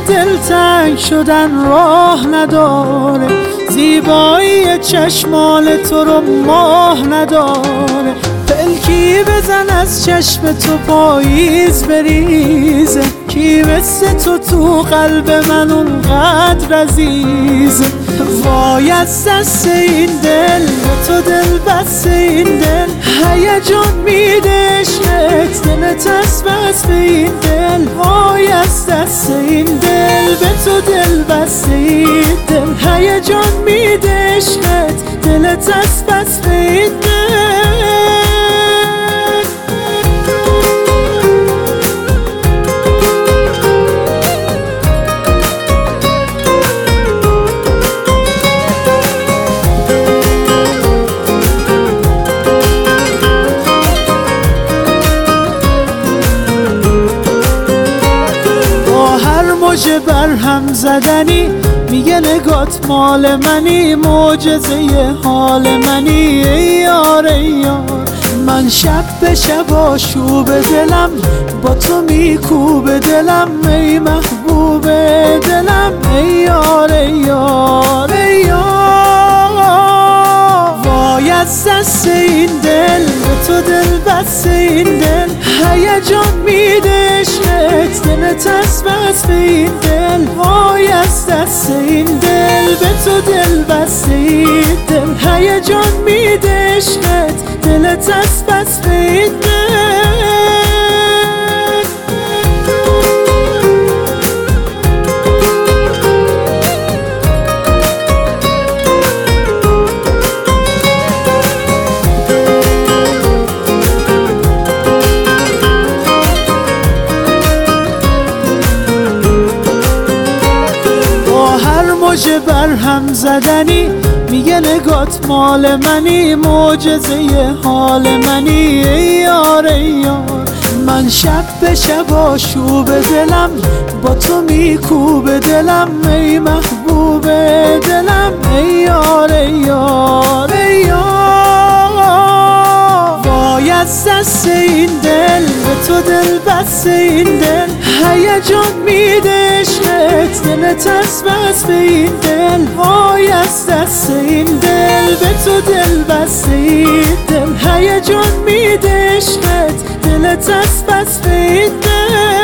دلتنگ شدن راه نداره، زیبایی چشمان تو رو ماه نداره. پلکی بزن از چشم تو پاییز بریزه، کی مثل تو قلب من اونقدر عزیزه. وای از دست این دل، به تو دل بست این دل، هیجان میده عشقت، دلت از بس به این دل. وای از دست این دل، به تو دل بست این دل، هیجان میده عشقت، دلت از بس به این دل. موجه برهم زدنی میگه نگات مال منی، معجزه حال منی ای یار ای یار. من شب به شب آشوب دلم، با تو میکوب دلم ای محبوب دلم ای یار ای یار ای یار. وای از دست این دل، به تو دل بست این دل، هیجان میده عشقت، دلت از بس به این دل. وای از دست این دل، به تو دل بست این دل، هیجان میده عشقت، دلت از بس به این دل. موجه برهم زدنی میگه نگات مال منی، معجزه حال منی ای یار ای یار. من شب به شب آشوب دلم، با تو میکوب دلم ای محبوب دلم ای یار ای یار ای یار. وای از دست این دل، به تو دل بست این دل، هیجان میده عشقت، دلت از بس به این دل. وای از دست این دل، به تو دل بست این دل، هیجان میده عشقت، دلت از بس به این دل.